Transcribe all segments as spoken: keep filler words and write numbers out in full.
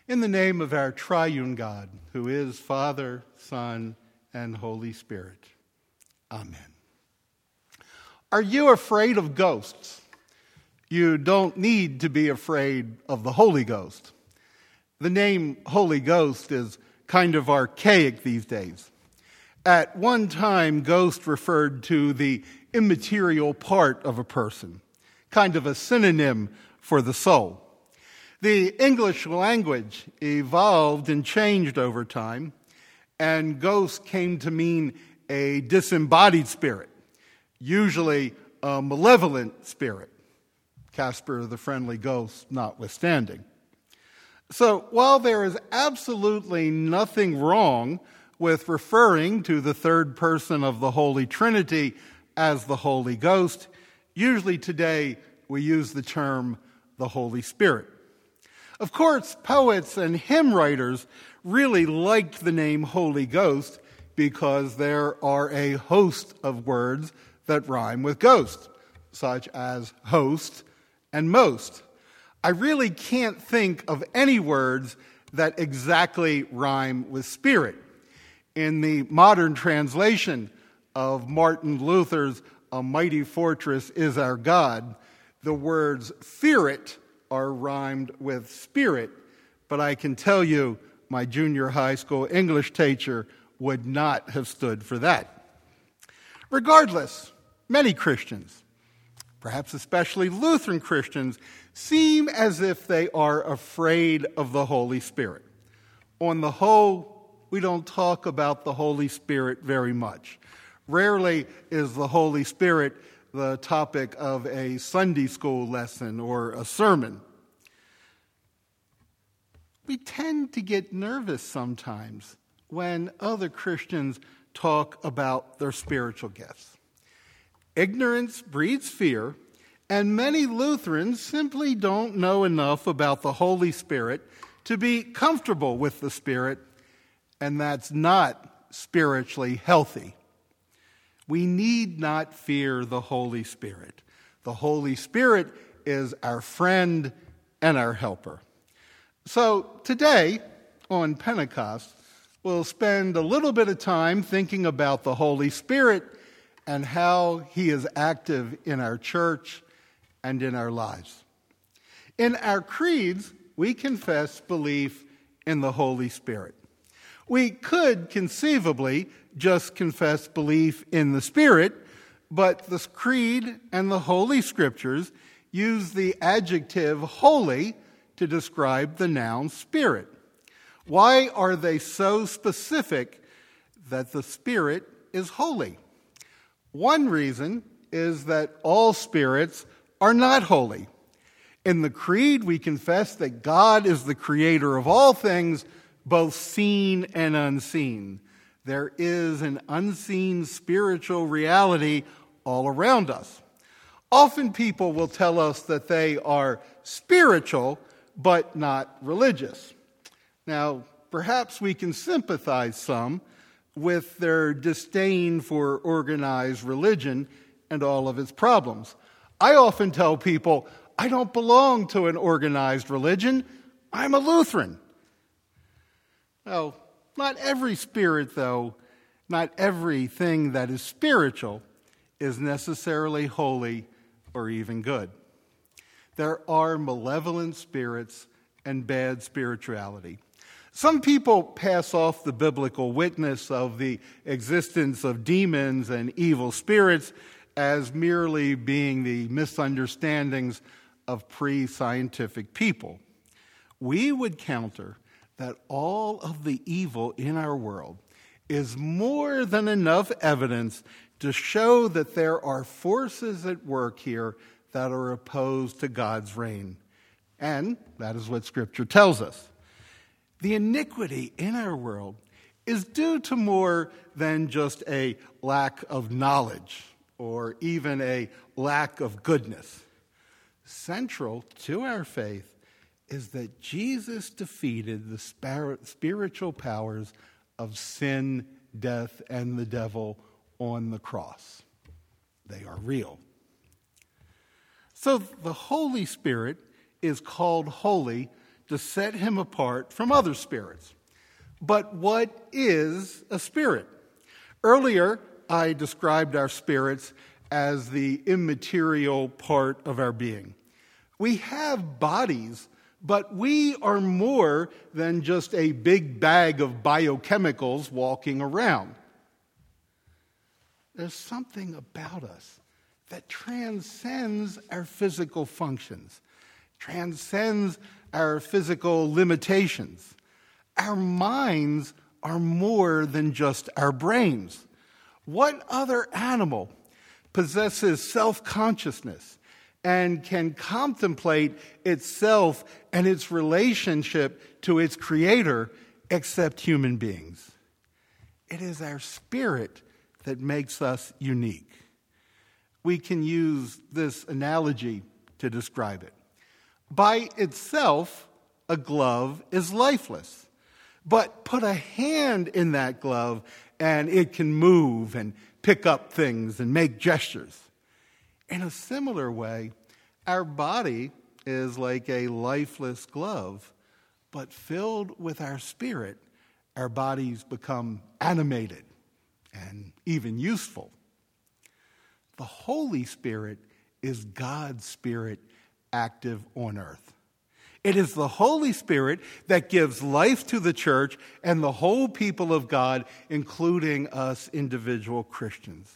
In the name of our triune God, who is Father, Son, and Holy Spirit. Amen. Are you afraid of ghosts? You don't need to be afraid of the Holy Ghost. The name Holy Ghost is kind of archaic these days. At one time, ghost referred to the immaterial part of a person, kind of a synonym for the soul. The English language evolved and changed over time, and ghost came to mean a disembodied spirit, usually a malevolent spirit, Casper the Friendly Ghost notwithstanding. So while there is absolutely nothing wrong with referring to the third person of the Holy Trinity as the Holy Ghost, usually today we use the term the Holy Spirit. Of course, poets and hymn writers really liked the name Holy Ghost because there are a host of words that rhyme with ghost, such as host and most. I really can't think of any words that exactly rhyme with spirit. In the modern translation of Martin Luther's A Mighty Fortress Is Our God, the words fear it are rhymed with spirit, but I can tell you my junior high school English teacher would not have stood for that. Regardless, many Christians, perhaps especially Lutheran Christians, seem as if they are afraid of the Holy Spirit. On the whole, we don't talk about the Holy Spirit very much. Rarely is the Holy Spirit the topic of a Sunday school lesson or a sermon. We tend to get nervous sometimes when other Christians talk about their spiritual gifts. Ignorance breeds fear, and many Lutherans simply don't know enough about the Holy Spirit to be comfortable with the Spirit, and that's not spiritually healthy. We need not fear the Holy Spirit. The Holy Spirit is our friend and our helper. So today, on Pentecost, we'll spend a little bit of time thinking about the Holy Spirit and how he is active in our church and in our lives. In our creeds, we confess belief in the Holy Spirit. We could conceivably just confess belief in the Spirit, but the Creed and the Holy Scriptures use the adjective holy to describe the noun Spirit. Why are they so specific that the Spirit is holy? One reason is that all spirits are not holy. In the Creed, we confess that God is the creator of all things, both seen and unseen. There is an unseen spiritual reality all around us. Often people will tell us that they are spiritual, but not religious. Now, perhaps we can sympathize some with their disdain for organized religion and all of its problems. I often tell people, I don't belong to an organized religion. I'm a Lutheran. Well, not every spirit, though, not everything that is spiritual is necessarily holy or even good. There are malevolent spirits and bad spirituality. Some people pass off the biblical witness of the existence of demons and evil spirits as merely being the misunderstandings of pre-scientific people. We would counter that all of the evil in our world is more than enough evidence to show that there are forces at work here that are opposed to God's reign. And that is what Scripture tells us. The iniquity in our world is due to more than just a lack of knowledge or even a lack of goodness. Central to our faith is that Jesus defeated the spiritual powers of sin, death, and the devil on the cross. They are real. So the Holy Spirit is called holy to set him apart from other spirits. But what is a spirit? Earlier, I described our spirits as the immaterial part of our being. We have bodies, but we are more than just a big bag of biochemicals walking around. There's something about us that transcends our physical functions, transcends our physical limitations. Our minds are more than just our brains. What other animal possesses self-consciousness and can contemplate itself and its relationship to its creator except human beings? It is our spirit that makes us unique. We can use this analogy to describe it. By itself, a glove is lifeless. But put a hand in that glove and it can move and pick up things and make gestures. In a similar way, our body is like a lifeless glove, but filled with our spirit, our bodies become animated and even useful. The Holy Spirit is God's Spirit active on earth. It is the Holy Spirit that gives life to the church and the whole people of God, including us individual Christians.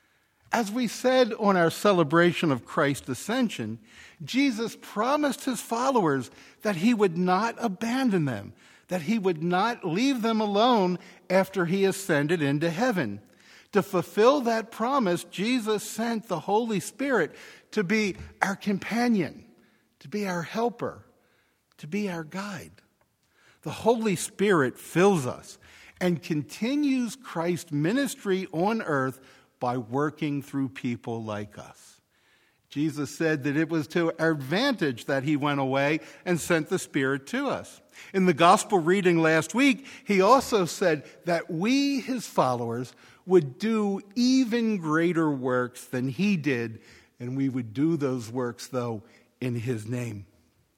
As we said on our celebration of Christ's ascension, Jesus promised his followers that he would not abandon them, that he would not leave them alone after he ascended into heaven. To fulfill that promise, Jesus sent the Holy Spirit to be our companion, to be our helper, to be our guide. The Holy Spirit fills us and continues Christ's ministry on earth by working through people like us. Jesus said that it was to our advantage that he went away and sent the Spirit to us. In the gospel reading last week, he also said that we, his followers, would do even greater works than he did, and we would do those works, though, in his name.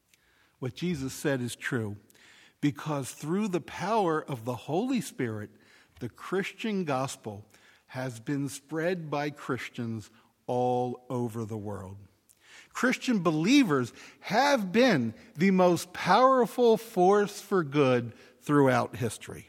What Jesus said is true, because through the power of the Holy Spirit, the Christian gospel has been spread by Christians all over the world. Christian believers have been the most powerful force for good throughout history.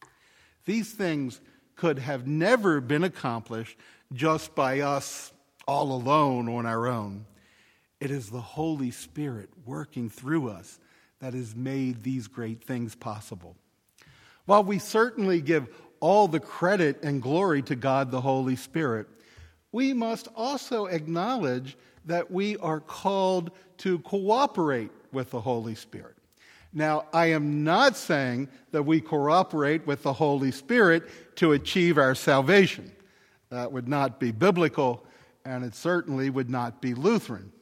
These things could have never been accomplished just by us all alone on our own. It is the Holy Spirit working through us that has made these great things possible. While we certainly give all the credit and glory to God the Holy Spirit, we must also acknowledge that we are called to cooperate with the Holy Spirit. Now, I am not saying that we cooperate with the Holy Spirit to achieve our salvation. That would not be biblical, and it certainly would not be Lutheran.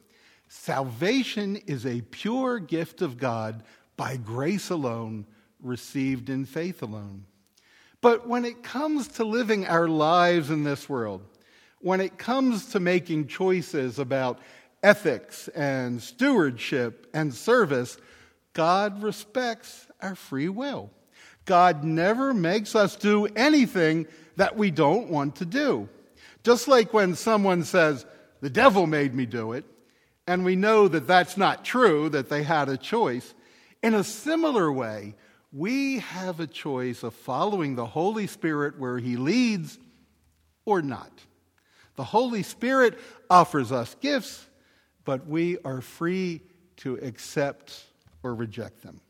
Salvation is a pure gift of God by grace alone, received in faith alone. But when it comes to living our lives in this world, when it comes to making choices about ethics and stewardship and service, God respects our free will. God never makes us do anything that we don't want to do. Just like when someone says, "The devil made me do it," and we know that that's not true, that they had a choice. In a similar way, we have a choice of following the Holy Spirit where he leads or not. The Holy Spirit offers us gifts, but we are free to accept or reject them.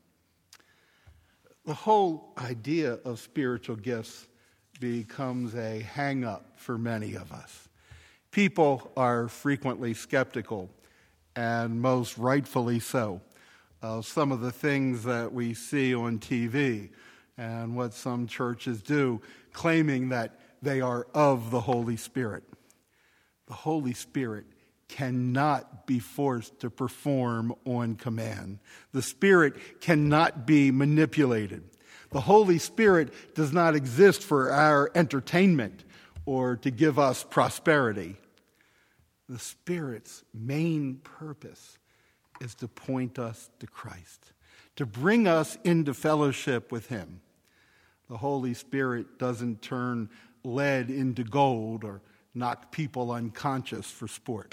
The whole idea of spiritual gifts becomes a hang-up for many of us. People are frequently skeptical, and most rightfully so, of some of the things that we see on T V and what some churches do, claiming that they are of the Holy Spirit. The Holy Spirit cannot be forced to perform on command. The Spirit cannot be manipulated. The Holy Spirit does not exist for our entertainment or to give us prosperity. The Spirit's main purpose is to point us to Christ, to bring us into fellowship with him. The Holy Spirit doesn't turn lead into gold or knock people unconscious for sport.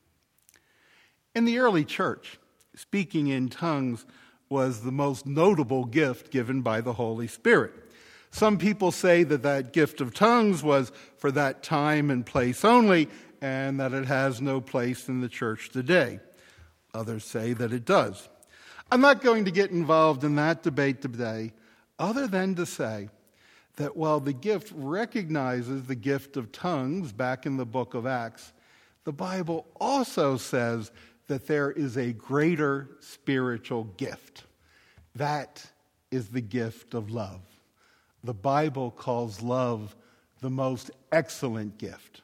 In the early church, speaking in tongues was the most notable gift given by the Holy Spirit. Some people say that that gift of tongues was for that time and place only, and that it has no place in the church today. Others say that it does. I'm not going to get involved in that debate today, other than to say that while the gift recognizes the gift of tongues back in the book of Acts, the Bible also says that there is a greater spiritual gift. That is the gift of love. The Bible calls love the most excellent gift.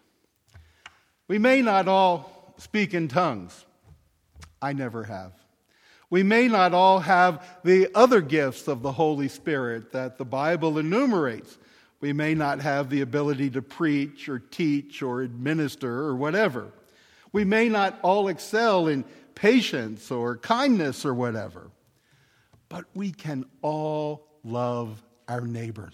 We may not all speak in tongues. I never have. We may not all have the other gifts of the Holy Spirit that the Bible enumerates. We may not have the ability to preach or teach or administer or whatever. We may not all excel in patience or kindness or whatever. But we can all love our neighbors.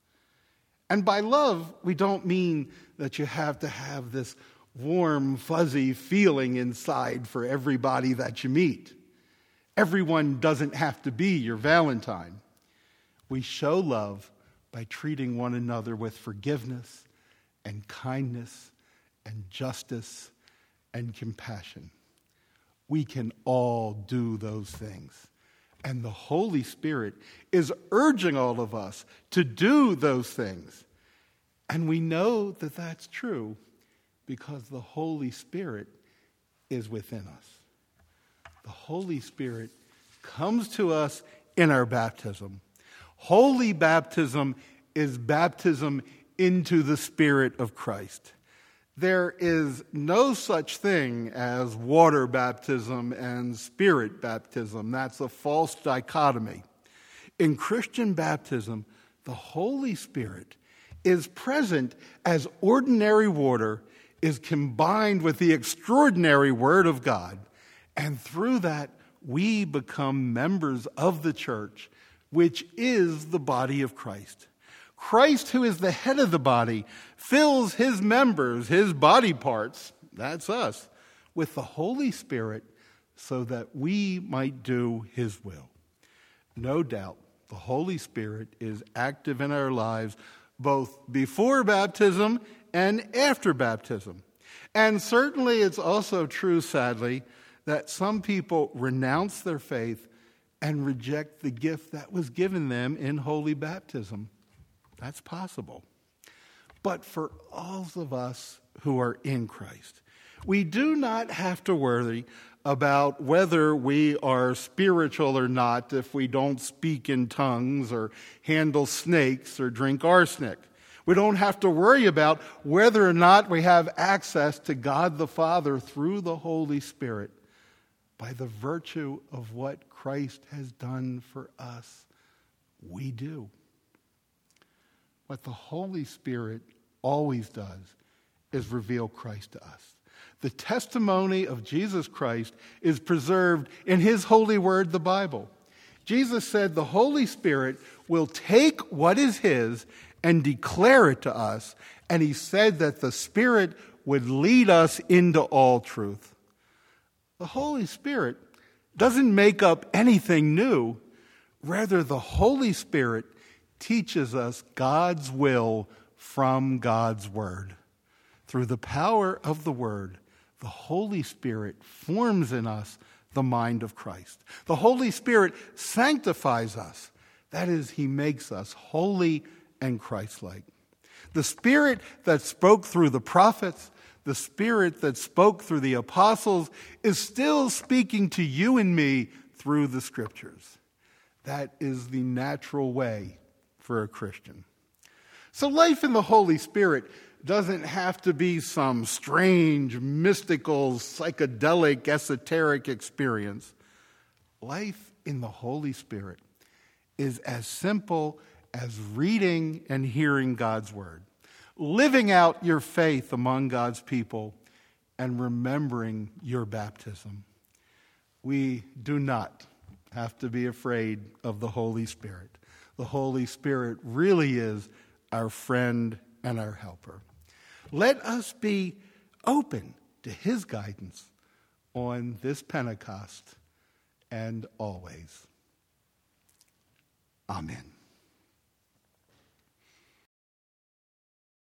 And by love, we don't mean that you have to have this warm, fuzzy feeling inside for everybody that you meet. Everyone doesn't have to be your Valentine. We show love by treating one another with forgiveness and kindness and justice and compassion. We can all do those things. And the Holy Spirit is urging all of us to do those things. And we know that that's true because the Holy Spirit is within us. The Holy Spirit comes to us in our baptism. Holy baptism is baptism into the Spirit of Christ. There is no such thing as water baptism and spirit baptism. That's a false dichotomy. In Christian baptism, the Holy Spirit is present as ordinary water is combined with the extraordinary Word of God. And through that, we become members of the church, which is the body of Christ. Christ, who is the head of the body, fills his members, his body parts, that's us, with the Holy Spirit so that we might do his will. No doubt, the Holy Spirit is active in our lives both before baptism and after baptism. And certainly it's also true, sadly, that some people renounce their faith and reject the gift that was given them in holy baptism. That's possible. But for all of us who are in Christ, we do not have to worry about whether we are spiritual or not if we don't speak in tongues or handle snakes or drink arsenic. We don't have to worry about whether or not we have access to God the Father through the Holy Spirit by the virtue of what Christ has done for us. We do. What the Holy Spirit always does is reveal Christ to us. The testimony of Jesus Christ is preserved in his holy word, the Bible. Jesus said the Holy Spirit will take what is his and declare it to us, and he said that the Spirit would lead us into all truth. The Holy Spirit doesn't make up anything new. Rather, the Holy Spirit teaches us God's will from God's Word. Through the power of the Word, the Holy Spirit forms in us the mind of Christ. The Holy Spirit sanctifies us. That is, he makes us holy and Christ-like. The Spirit that spoke through the prophets, the Spirit that spoke through the apostles, is still speaking to you and me through the Scriptures. That is the natural way for a Christian. So life in the Holy Spirit doesn't have to be some strange, mystical, psychedelic, esoteric experience. Life in the Holy Spirit is as simple as reading and hearing God's Word, living out your faith among God's people, and remembering your baptism. We do not have to be afraid of the Holy Spirit. The Holy Spirit really is our friend and our helper. Let us be open to his guidance on this Pentecost and always. Amen.